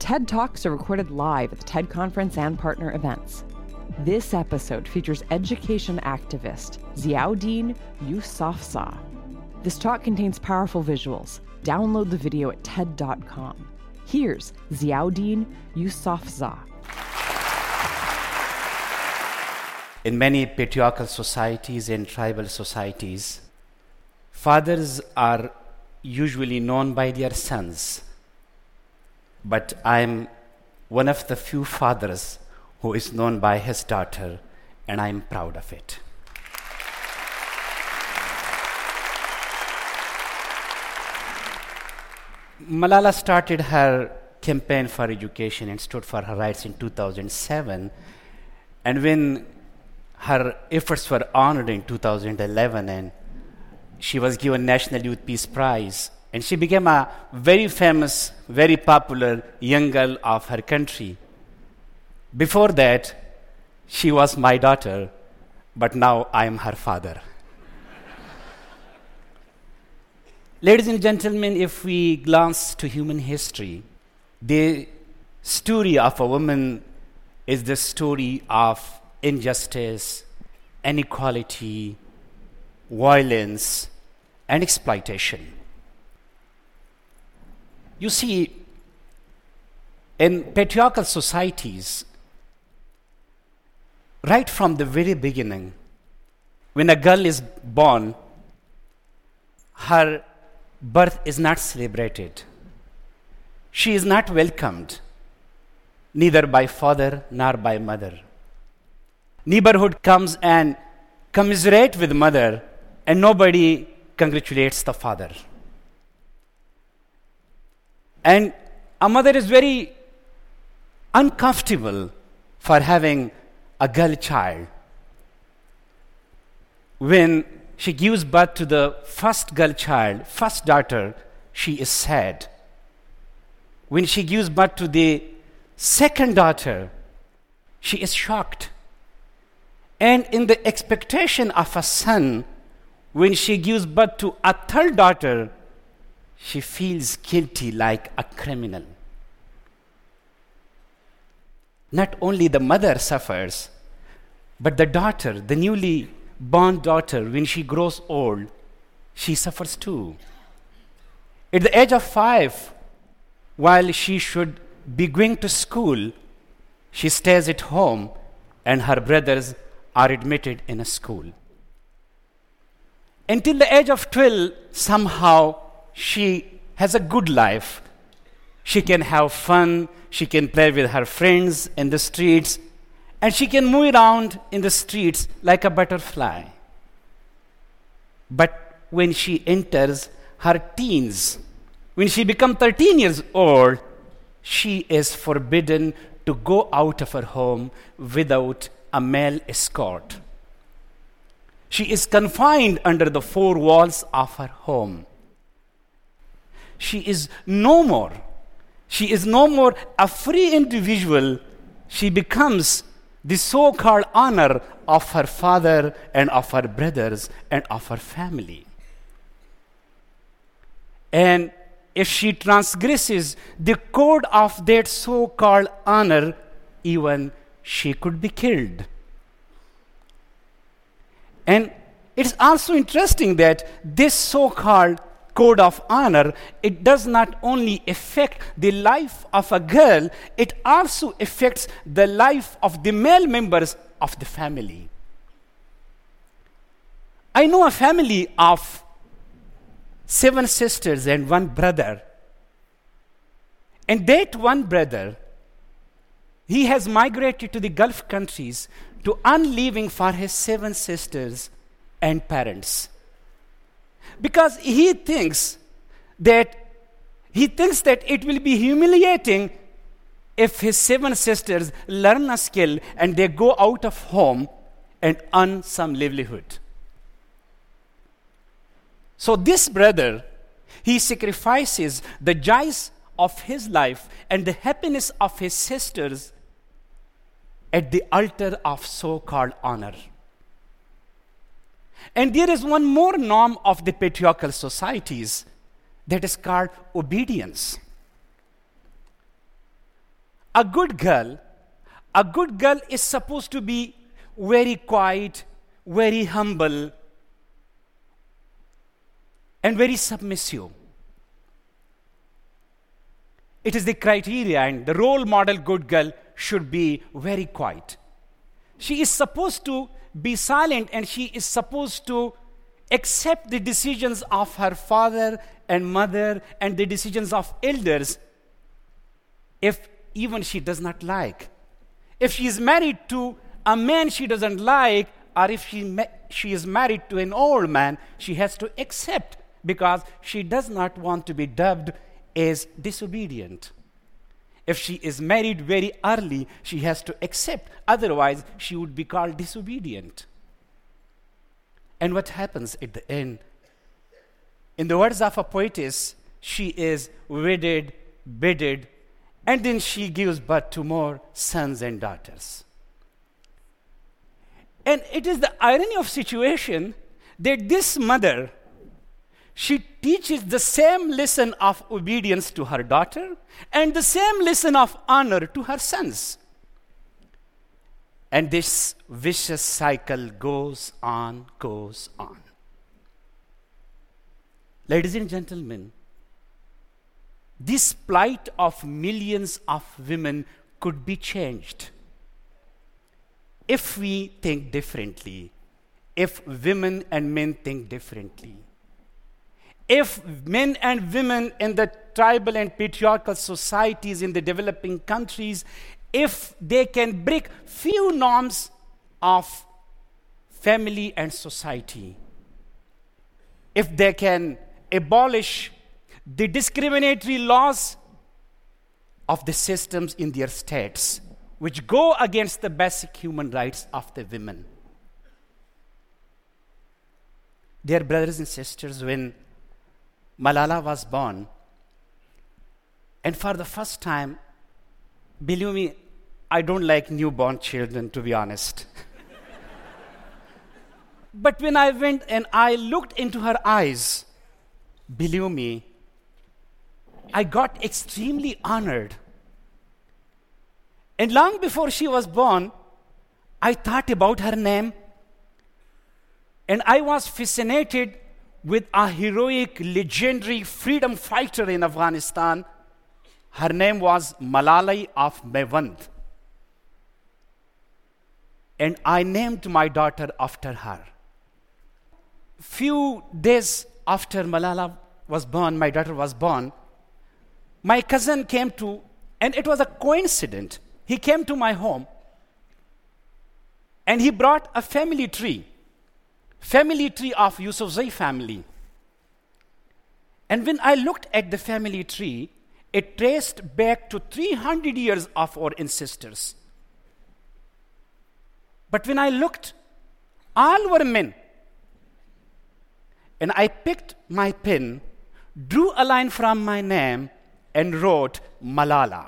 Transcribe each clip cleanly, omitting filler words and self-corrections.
TED Talks are recorded live at the TED Conference and partner events. This episode features education activist Ziauddin Yousafzai. This talk contains powerful visuals. Download the video at TED.com. Here's Ziauddin Yousafzai. In many patriarchal societies and tribal societies, fathers are usually known by their sons. But I'm one of the few fathers who is known by his daughter, and I'm proud of it. Malala started her campaign for education and stood for her rights in 2007. And when her efforts were honored in 2011, and she was given National Youth Peace Prize, and she became a very famous, very popular young girl of her country. Before that, she was my daughter, but now I am her father. Ladies and gentlemen, if we glance to human history, the story of a woman is the story of injustice, inequality, violence, and exploitation. You see, in patriarchal societies, right from the very beginning, when a girl is born, her birth is not celebrated. She is not welcomed, neither by father nor by mother. Neighborhood comes and commiserate with mother, and nobody congratulates the father. And a mother is very uncomfortable for having a girl child. When she gives birth to the first girl child, first daughter, she is sad. When she gives birth to the second daughter, she is shocked. And in the expectation of a son, when she gives birth to a third daughter, she feels guilty like a criminal. Not only the mother suffers, but the daughter, the newly born daughter, when she grows old, she suffers too. At the age of 5, while she should be going to school, she stays at home and her brothers are admitted in a school. Until the age of 12, somehow she has a good life. She can have fun, she can play with her friends in the streets, and she can move around in the streets like a butterfly. But when she enters her teens, when she becomes 13 years old, she is forbidden to go out of her home without a male escort. She is confined under the 4 walls of her home. She is no more a free individual. She becomes the so-called honor of her father and of her brothers and of her family. And if she transgresses the code of that so-called honor, even she could be killed. And it's also interesting that this so-called code of honor, it does not only affect the life of a girl, it also affects the life of the male members of the family. I know a family of 7 sisters and 1 brother. And that one brother, he has migrated to the Gulf countries to earn living for his 7 sisters and parents. Because he thinks that it will be humiliating if his 7 sisters learn a skill and they go out of home and earn some livelihood. So this brother, he sacrifices the joys of his life and the happiness of his sisters at the altar of so-called honor. And there is one more norm of the patriarchal societies that is called obedience. A good girl is supposed to be very quiet, very humble, and very submissive. It is the criteria, and the role model good girl should be very quiet. She is supposed to be silent, and she is supposed to accept the decisions of her father and mother and the decisions of elders if even she does not like. If she is married to a man she doesn't like, or if she is married to an old man, she has to accept, because she does not want to be dubbed as disobedient. If she is married very early, she has to accept, otherwise she would be called disobedient. And what happens at the end? In the words of a poetess, she is wedded, bedded, and then she gives birth to more sons and daughters. And it is the irony of situation that this mother, she teaches the same lesson of obedience to her daughter and the same lesson of honor to her sons. And this vicious cycle goes on. Ladies and gentlemen, this plight of millions of women could be changed if we think differently, if women and men think differently. If men and women in the tribal and patriarchal societies in the developing countries, if they can break few norms of family and society, if they can abolish the discriminatory laws of the systems in their states, which go against the basic human rights of the women. Dear brothers and sisters, when Malala was born, and for the first time, believe me, I don't like newborn children, to be honest. But when I went and I looked into her eyes, believe me, I got extremely honored. And long before she was born, I thought about her name, and I was fascinated with a heroic, legendary freedom fighter in Afghanistan. Her name was Malala of Mewand. And I named my daughter after her. Few days after Malala was born, my daughter was born, my cousin came to, and it was a coincidence, he came to my home and he brought a family tree of Yusufzai family. And when I looked at the family tree, it traced back to 300 years of our ancestors. But when I looked, all were men. And I picked my pen, drew a line from my name, and wrote Malala.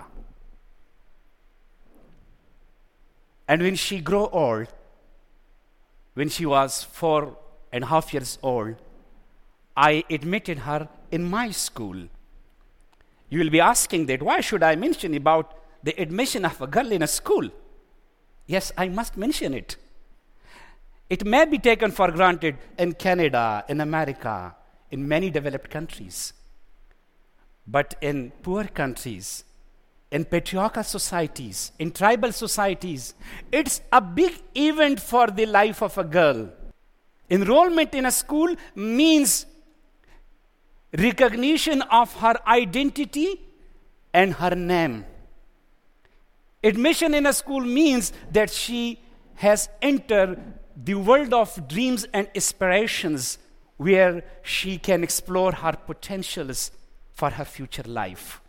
And when she grew old, when she was 4.5 years old, I admitted her in my school. You will be asking that, why should I mention about the admission of a girl in a school? Yes, I must mention it. It may be taken for granted in Canada, in America, in many developed countries. But in poor countries, in patriarchal societies, in tribal societies, it's a big event for the life of a girl. Enrollment in a school means recognition of her identity and her name. Admission in a school means that she has entered the world of dreams and aspirations where she can explore her potentials for her future life.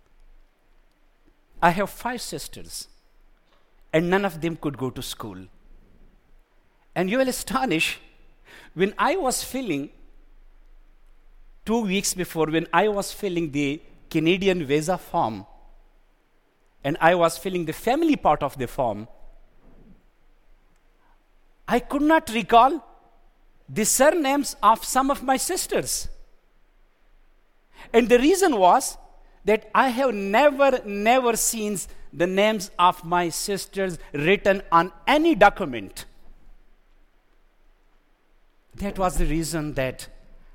I have 5 sisters, and none of them could go to school. And you will astonish, when I was filling, 2 weeks before, when I was filling the Canadian visa form, and I was filling the family part of the form, I could not recall the surnames of some of my sisters. And the reason was that I have never seen the names of my sisters written on any document. That was the reason that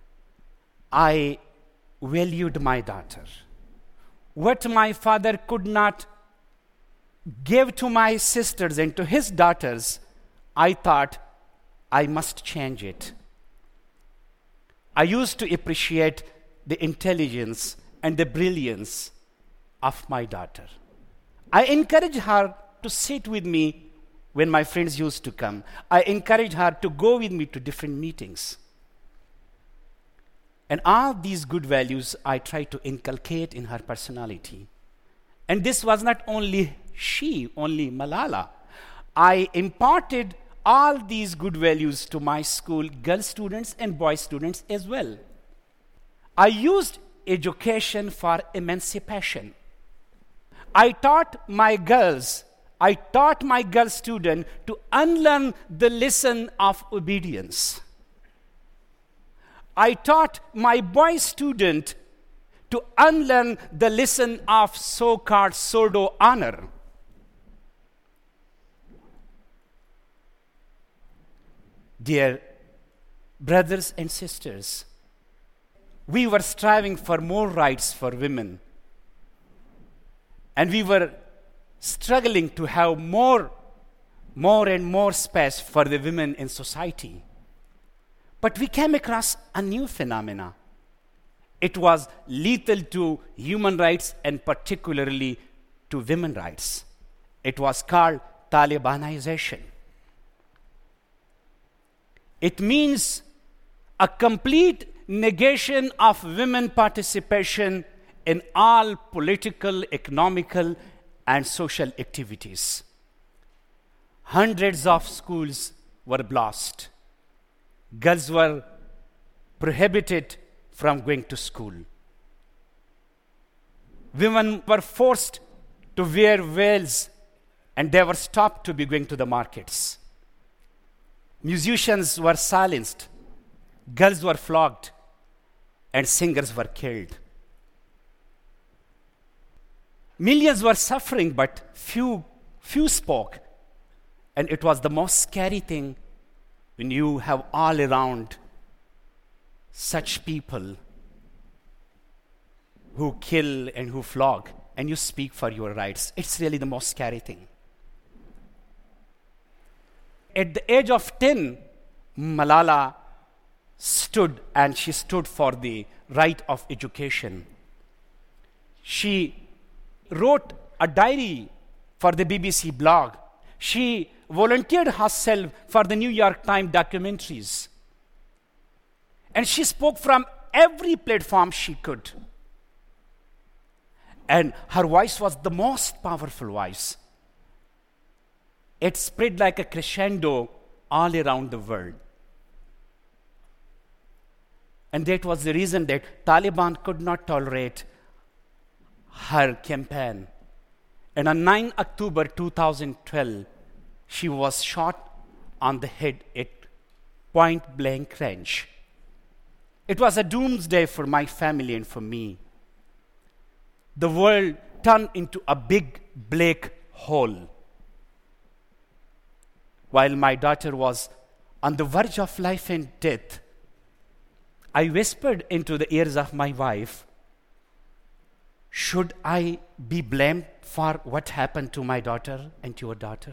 I valued my daughter. What my father could not give to my sisters and to his daughters, I thought I must change it. I used to appreciate the intelligence and the brilliance of my daughter. I encouraged her to sit with me when my friends used to come. I encouraged her to go with me to different meetings. And all these good values I tried to inculcate in her personality. And this was not only only Malala. I imparted all these good values to my school, girl students and boy students as well. I used education for emancipation. I taught my girl student to unlearn the lesson of obedience. I taught my boy student to unlearn the lesson of so-called pseudo honor. Dear brothers and sisters, we were striving for more rights for women. And we were struggling to have more and more space for the women in society. But we came across a new phenomena. It was lethal to human rights and particularly to women's rights. It was called Talibanization. It means a complete negation of women participation in all political, economical, and social activities. Hundreds of schools were blasted. Girls were prohibited from going to school. Women were forced to wear veils and they were stopped to be going to the markets. Musicians were silenced. Girls were flogged and singers were killed. Millions were suffering, but few spoke. And it was the most scary thing when you have all around such people who kill and who flog, and you speak for your rights. It's really the most scary thing. At the age of 10, Malala stood for the right of education. She wrote a diary for the BBC blog. She volunteered herself for the New York Times documentaries. And she spoke from every platform she could. And her voice was the most powerful voice. It spread like a crescendo all around the world. And that was the reason that Taliban could not tolerate her campaign. And on 9 October 2012, she was shot on the head at point-blank range. It was a doomsday for my family and for me. The world turned into a big black hole. While my daughter was on the verge of life and death, I whispered into the ears of my wife, should I be blamed for what happened to my daughter and to your daughter?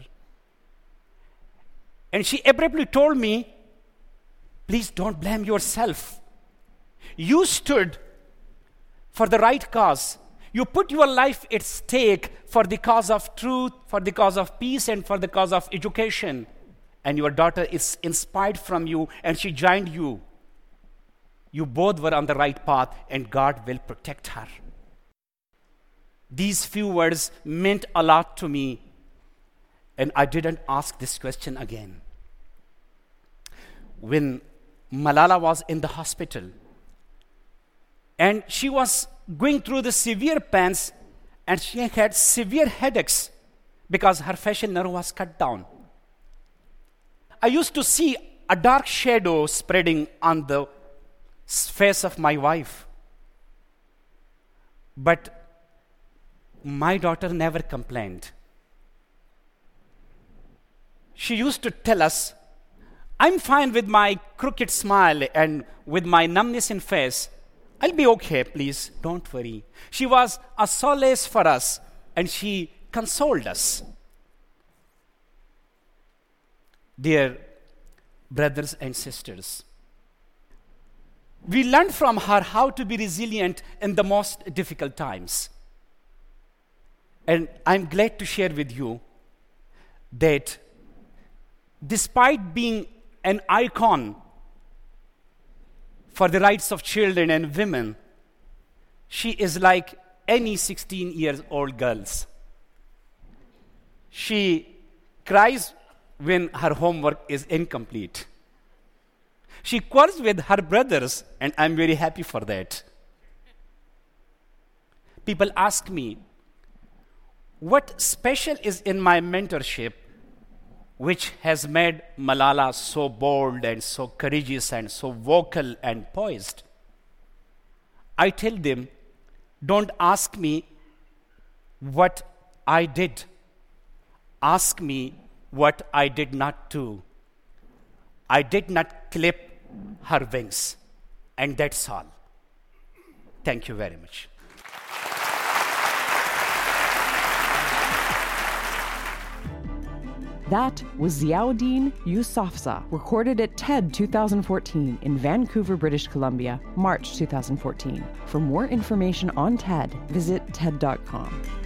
And she abruptly told me, please don't blame yourself. You stood for the right cause. You put your life at stake for the cause of truth, for the cause of peace, and for the cause of education. And your daughter is inspired from you, and she joined you. You both were on the right path, and God will protect her. These few words meant a lot to me, and I didn't ask this question again. When Malala was in the hospital, and she was going through the severe pains, and she had severe headaches because her facial nerve was cut down. I used to see a dark shadow spreading on the face of my wife. But my daughter never complained. She used to tell us, I'm fine with my crooked smile and with my numbness in face. I'll be okay, please, don't worry. She was a solace for us, and she consoled us. Dear brothers and sisters, we learned from her how to be resilient in the most difficult times. And I'm glad to share with you that despite being an icon for the rights of children and women, she is like any 16-year-old girls. She cries when her homework is incomplete. She quarrels with her brothers, and I'm very happy for that. People ask me, what special is in my mentorship which has made Malala so bold and so courageous and so vocal and poised? I tell them, don't ask me what I did. Ask me what I did not do. I did not clip her wings, and that's all. Thank you very much. That was Ziauddin Yousafzai, recorded at TED 2014 in Vancouver, British Columbia, March 2014. For more information on TED, visit TED.com.